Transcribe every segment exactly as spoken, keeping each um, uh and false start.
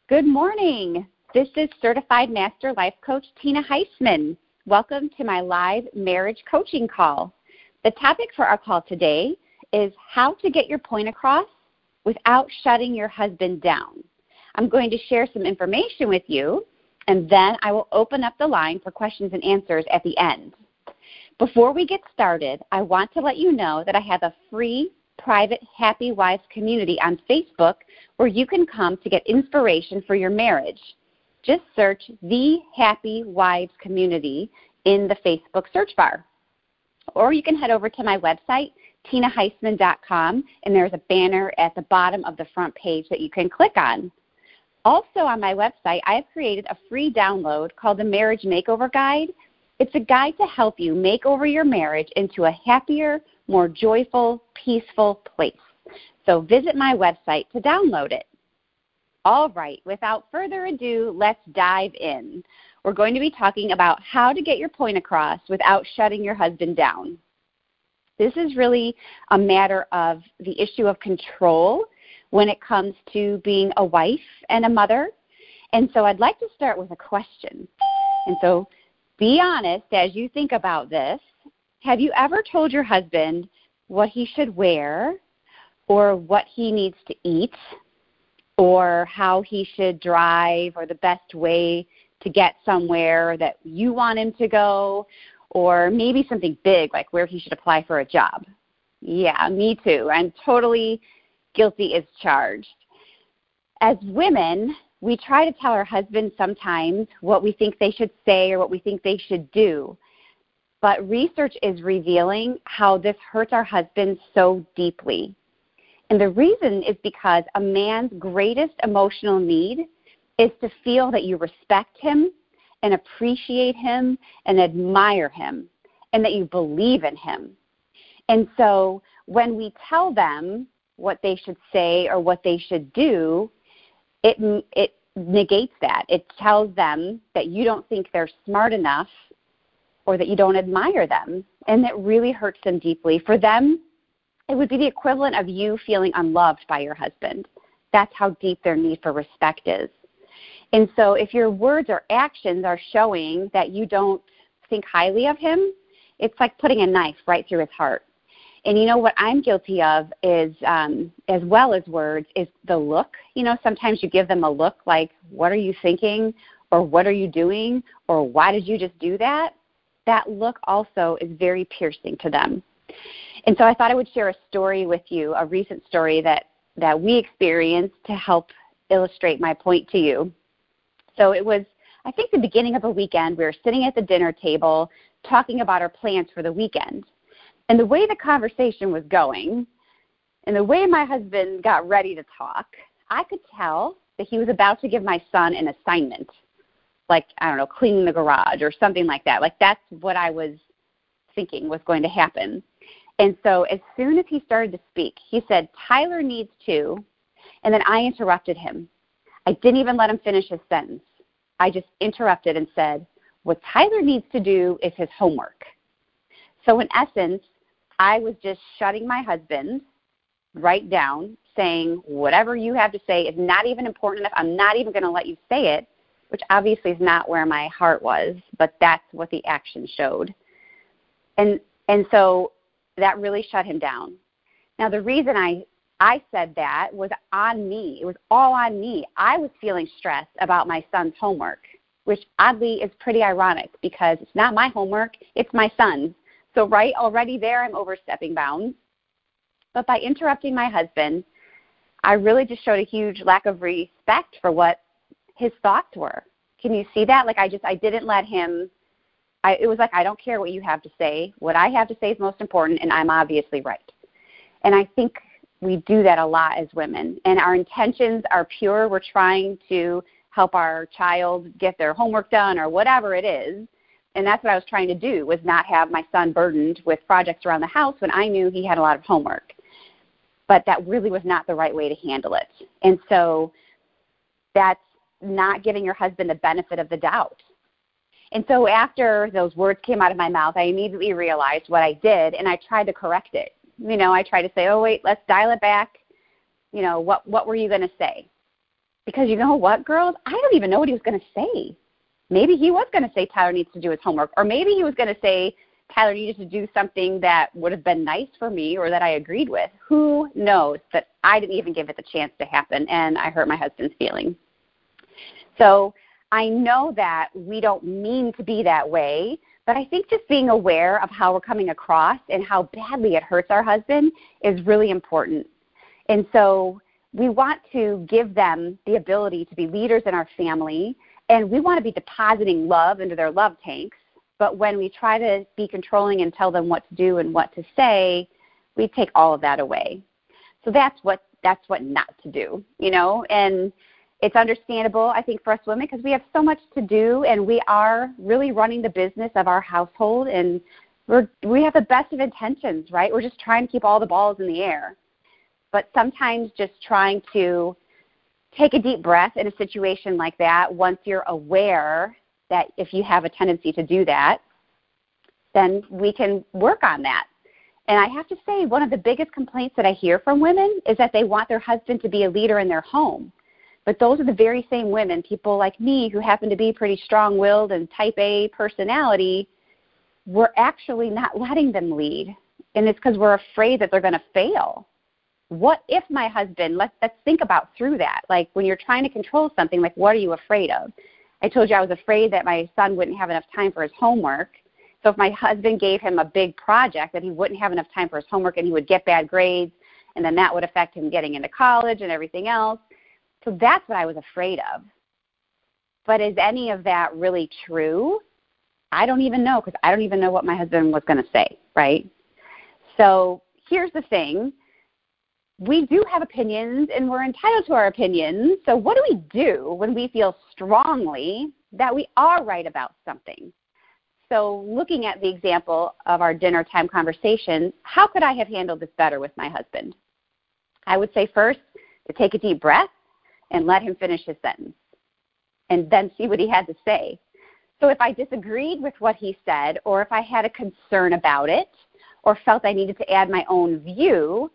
Good morning. This is Certified Master Life Coach Tina Heisman. Welcome to my live marriage coaching call. The topic for our call today is how to get your point across without shutting your husband down. I'm going to share some information with you, and then I will open up the line for questions and answers at the end. Before we get started, I want to let you know that I have a free private Happy Wives community on Facebook where you can come to get inspiration for your marriage. Just search the Happy Wives community in the Facebook search bar. Or you can head over to my website, tina heisman dot com, and there's a banner at the bottom of the front page that you can click on. Also on my website, I have created a free download called the Marriage Makeover Guide. It's a guide to help you make over your marriage into a happier, more joyful, peaceful place. So visit my website to download it. All right, without further ado, let's dive in. We're going to be talking about how to get your point across without shutting your husband down. This is really a matter of the issue of control when it comes to being a wife and a mother. And so I'd like to start with a question. And so be honest as you think about this. Have you ever told your husband what he should wear or what he needs to eat or how he should drive or the best way to get somewhere that you want him to go, or maybe something big like where he should apply for a job? Yeah, me too. I'm totally guilty as charged. As women, we try to tell our husbands sometimes what we think they should say or what we think they should do. But research is revealing how this hurts our husbands so deeply. And the reason is because a man's greatest emotional need is to feel that you respect him and appreciate him and admire him and that you believe in him. And so when we tell them what they should say or what they should do, it, it negates that. It tells them that you don't think they're smart enough or that you don't admire them, and that really hurts them deeply. For them, it would be the equivalent of you feeling unloved by your husband. That's how deep their need for respect is. And so if your words or actions are showing that you don't think highly of him, it's like putting a knife right through his heart. And you know what I'm guilty of is, um, as well as words, is the look. You know, sometimes you give them a look like, what are you thinking? Or what are you doing? Or why did you just do that? That look also is very piercing to them. And so I thought I would share a story with you, a recent story that, that we experienced to help illustrate my point to you. So it was, I think, the beginning of a weekend. We were sitting at the dinner table talking about our plans for the weekend. And the way the conversation was going and the way my husband got ready to talk, I could tell that he was about to give my son an assignment. Like, I don't know, cleaning the garage or something like that. Like, that's what I was thinking was going to happen. And so as soon as he started to speak, he said, Tyler needs to, and then I interrupted him. I didn't even let him finish his sentence. I just interrupted and said, what Tyler needs to do is his homework. So in essence, I was just shutting my husband right down, saying, whatever you have to say is not even important enough. I'm not even going to let you say it, which obviously is not where my heart was, but that's what the action showed. And and so that really shut him down. Now, the reason I, I said that was on me. It was all on me. I was feeling stressed about my son's homework, which oddly is pretty ironic because it's not my homework, it's my son's. So right already there, I'm overstepping bounds. But by interrupting my husband, I really just showed a huge lack of respect for what his thoughts were. Can you see that? Like I just, I didn't let him, I, it was like, I don't care what you have to say. What I have to say is most important, and I'm obviously right. And I think we do that a lot as women. And our intentions are pure. We're trying to help our child get their homework done or whatever it is. And that's what I was trying to do, was not have my son burdened with projects around the house when I knew he had a lot of homework. But that really was not the right way to handle it. And so that's not giving your husband the benefit of the doubt. And so after those words came out of my mouth, I immediately realized what I did, and I tried to correct it. You know, I tried to say, oh, wait, let's dial it back. You know, what, what were you going to say? Because you know what, girls? I don't even know what he was going to say. Maybe he was going to say Tyler needs to do his homework, or maybe he was going to say Tyler needed to do something that would have been nice for me or that I agreed with. Who knows? But I didn't even give it the chance to happen, and I hurt my husband's feelings. So I know that we don't mean to be that way, but I think just being aware of how we're coming across and how badly it hurts our husband is really important. And so we want to give them the ability to be leaders in our family, and we want to be depositing love into their love tanks. But when we try to be controlling and tell them what to do and what to say, we take all of that away. So that's what that's what not to do, you know. And it's understandable, I think, for us women because we have so much to do, and we are really running the business of our household, and we're we have the best of intentions, right? We're just trying to keep all the balls in the air. But sometimes just trying to take a deep breath in a situation like that, once you're aware that if you have a tendency to do that, then we can work on that. And I have to say, one of the biggest complaints that I hear from women is that they want their husband to be a leader in their home. But those are the very same women, people like me who happen to be pretty strong-willed and type A personality, we're actually not letting them lead. And it's because we're afraid that they're going to fail. What if my husband, let's, let's think about through that. Like when you're trying to control something, like what are you afraid of? I told you I was afraid that my son wouldn't have enough time for his homework. So if my husband gave him a big project, that he wouldn't have enough time for his homework and he would get bad grades, and then that would affect him getting into college and everything else. So that's what I was afraid of. But is any of that really true? I don't even know because I don't even know what my husband was going to say, right? So here's the thing. We do have opinions, and we're entitled to our opinions. So what do we do when we feel strongly that we are right about something? So looking at the example of our dinner time conversation, how could I have handled this better with my husband? I would say first to take a deep breath and let him finish his sentence and then see what he had to say. So if I disagreed with what he said, or if I had a concern about it, or felt I needed to add my own view,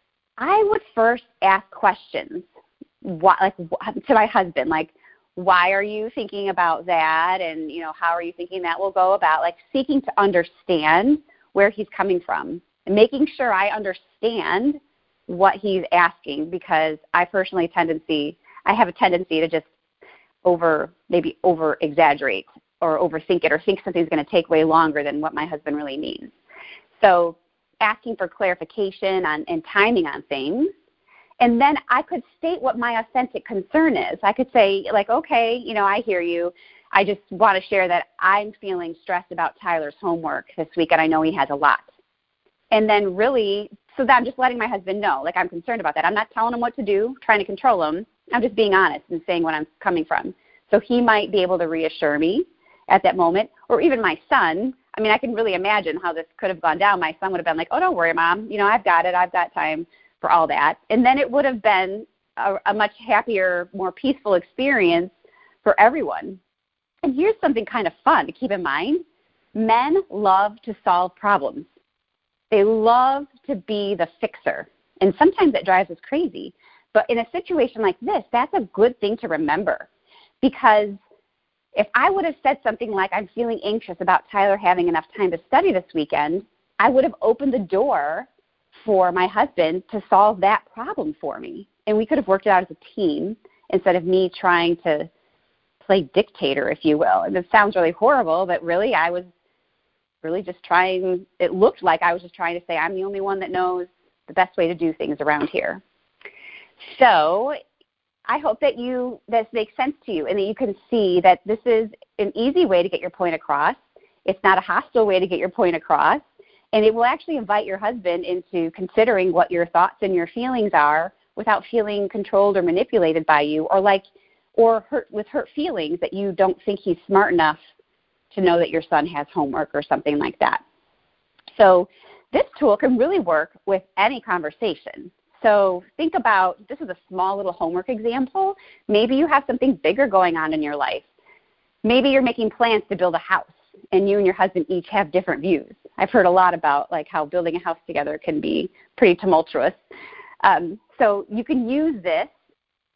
I would first ask questions why, like, to my husband, like, why are you thinking about that? And, you know, how are you thinking that will go about? Like seeking to understand where he's coming from and making sure I understand what he's asking, because I personally tendency, I have a tendency to just over, maybe over exaggerate or overthink it or think something's going to take way longer than what my husband really means. So asking for clarification on and timing on things. And then I could state what my authentic concern is. I could say, like, okay, you know, I hear you. I just want to share that I'm feeling stressed about Tyler's homework this week, and I know he has a lot. And then really, so that I'm just letting my husband know, like, I'm concerned about that. I'm not telling him what to do, trying to control him. I'm just being honest and saying what I'm coming from. So he might be able to reassure me at that moment, or even my son. I mean, I can really imagine how this could have gone down. My son would have been like, oh, don't worry, Mom. You know, I've got it. I've got time for all that. And then it would have been a, a much happier, more peaceful experience for everyone. And here's something kind of fun to keep in mind. Men love to solve problems. They love to be the fixer. And sometimes it drives us crazy. But in a situation like this, that's a good thing to remember, because if I would have said something like, I'm feeling anxious about Tyler having enough time to study this weekend, I would have opened the door for my husband to solve that problem for me. And we could have worked it out as a team instead of me trying to play dictator, if you will. And it sounds really horrible, but really I was really just trying, it looked like I was just trying to say I'm the only one that knows the best way to do things around here. So I hope that you this makes sense to you and that you can see that this is an easy way to get your point across. It's not a hostile way to get your point across. And it will actually invite your husband into considering what your thoughts and your feelings are without feeling controlled or manipulated by you, or like, or hurt with hurt feelings that you don't think he's smart enough to know that your son has homework or something like that. So this tool can really work with any conversation. So think about, this is a small little homework example. Maybe you have something bigger going on in your life. Maybe you're making plans to build a house, and you and your husband each have different views. I've heard a lot about like how building a house together can be pretty tumultuous. Um, so you can use this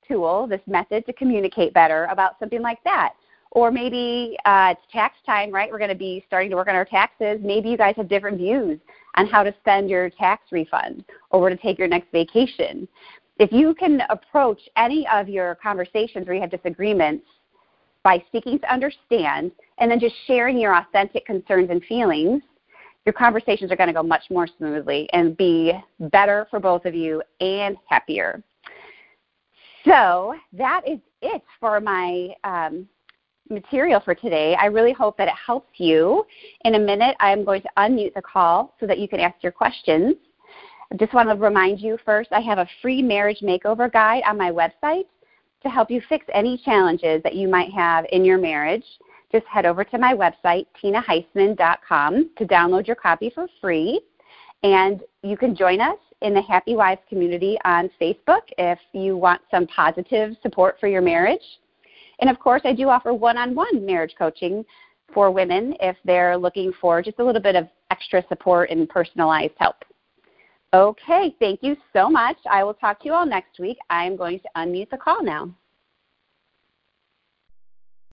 tool, this method to communicate better about something like that. Or maybe uh, it's tax time, right? We're going to be starting to work on our taxes. Maybe you guys have different views on how to spend your tax refund or where to take your next vacation. If you can approach any of your conversations where you have disagreements by seeking to understand and then just sharing your authentic concerns and feelings, your conversations are going to go much more smoothly and be better for both of you and happier. So that is it for my um, material for today. I really hope that it helps you. In a minute, I'm going to unmute the call so that you can ask your questions. I just want to remind you first, I have a free marriage makeover guide on my website to help you fix any challenges that you might have in your marriage. Just head over to my website, tina heisman dot com, to download your copy for free. And you can join us in the Happy Wives community on Facebook if you want some positive support for your marriage. And, of course, I do offer one-on-one marriage coaching for women if they're looking for just a little bit of extra support and personalized help. Okay, thank you so much. I will talk to you all next week. I'm going to unmute the call now.